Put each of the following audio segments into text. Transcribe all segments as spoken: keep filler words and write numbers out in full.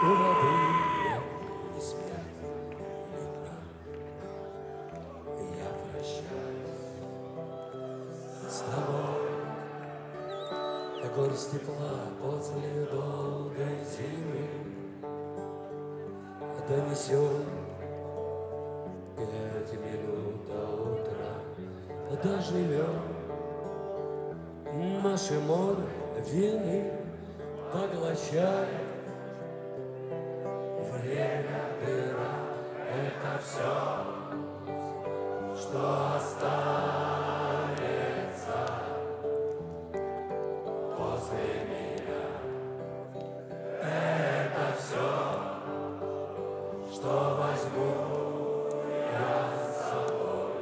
у воды не спят утра. Я прощаюсь с тобой, а горсть тепла после долгой зимы донесет пять минут до утра. Доживем наше море вины, поглощает время, дыра. Это все, что останется после меня. Это все, что возьму я с собой.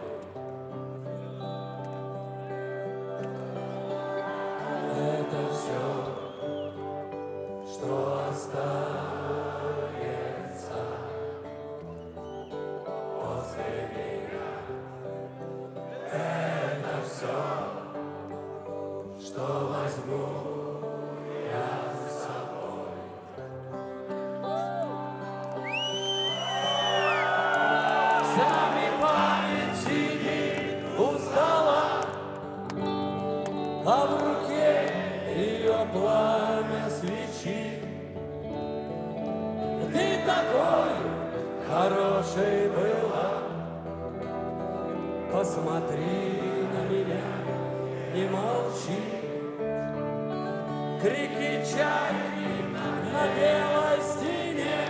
Это все, что останется после меня. Это все, что возьму я с собой. Сами память сидит у стола, а в руке ее пламя свечи. Ты такой хорошей была, посмотри на меня, не молчи. Крики чайки на белой стене,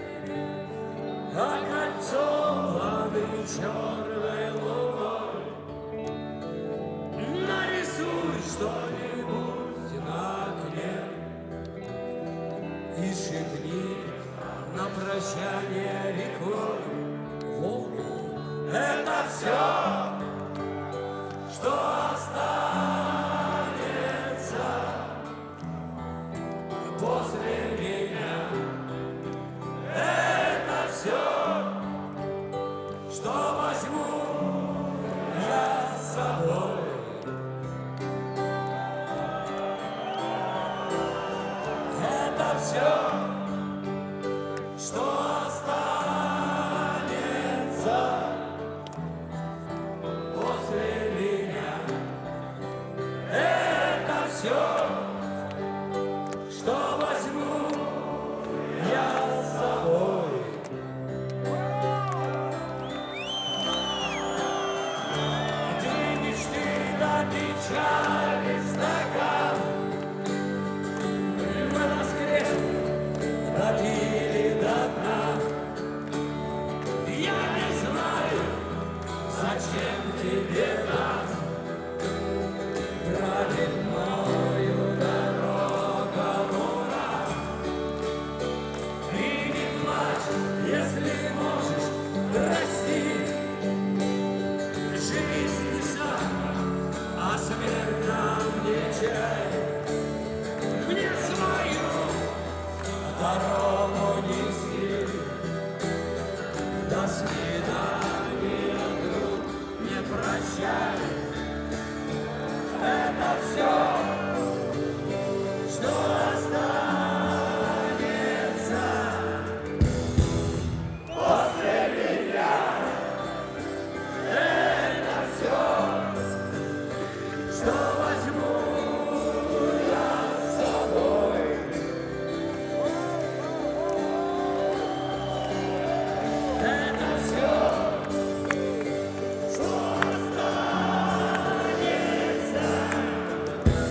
окольцованы черной луной. Нарисуй что-нибудь на окне и шепни на прощание рекой Волгу. Это все, что останется после меня. Это все, что возьму я с собой. Это все, что останется после меня. Это все, что возьму я с собой. Две мечты до печали стакан мы воскресли, допили до дна. Я не знаю, зачем тебе так праведною дорога луна. И не плачь, если можешь, прости. Жизнь не сам, а смерть нам не чай. Мне свою дорогу неси. До свидания, друг, не прощай. Это все, что останется после меня. Это все, что возьму я с собой. Это все, что останется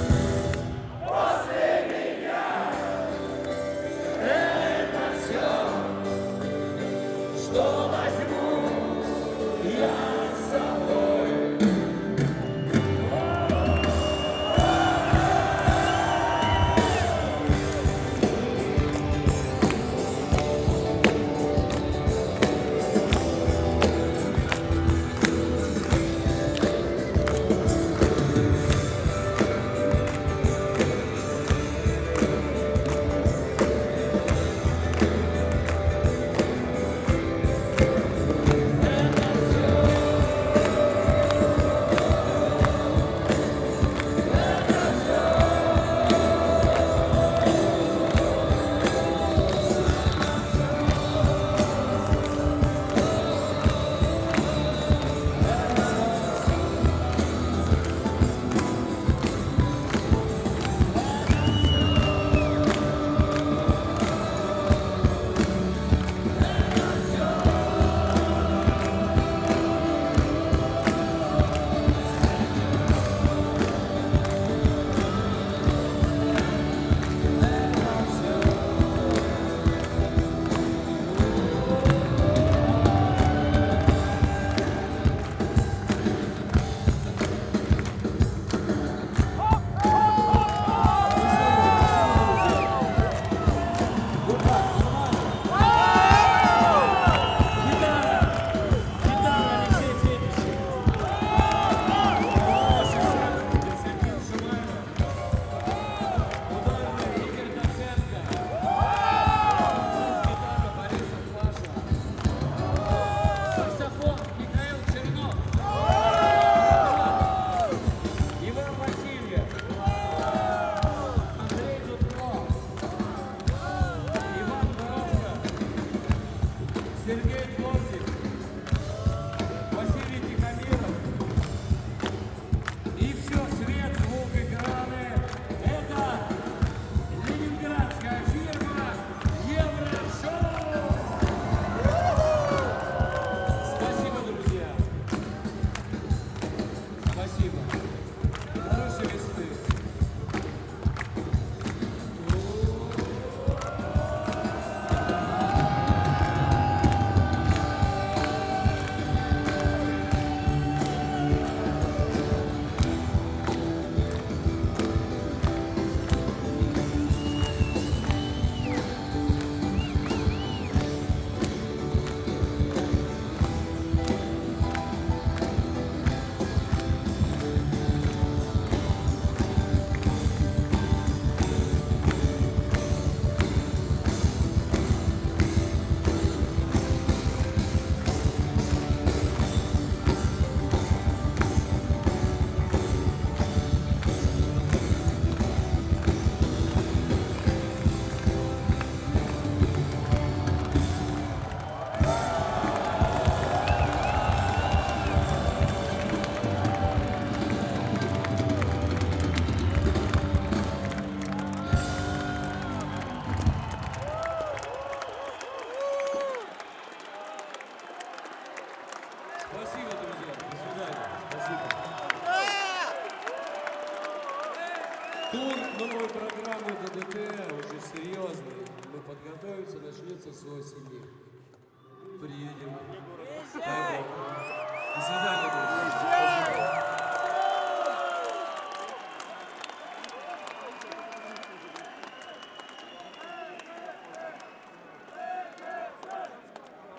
Ждут новой программы ДДТ, уже серьезный. Мы подготовимся, начнется с осени. Приедем. Дай Бог. До свидания, друзья.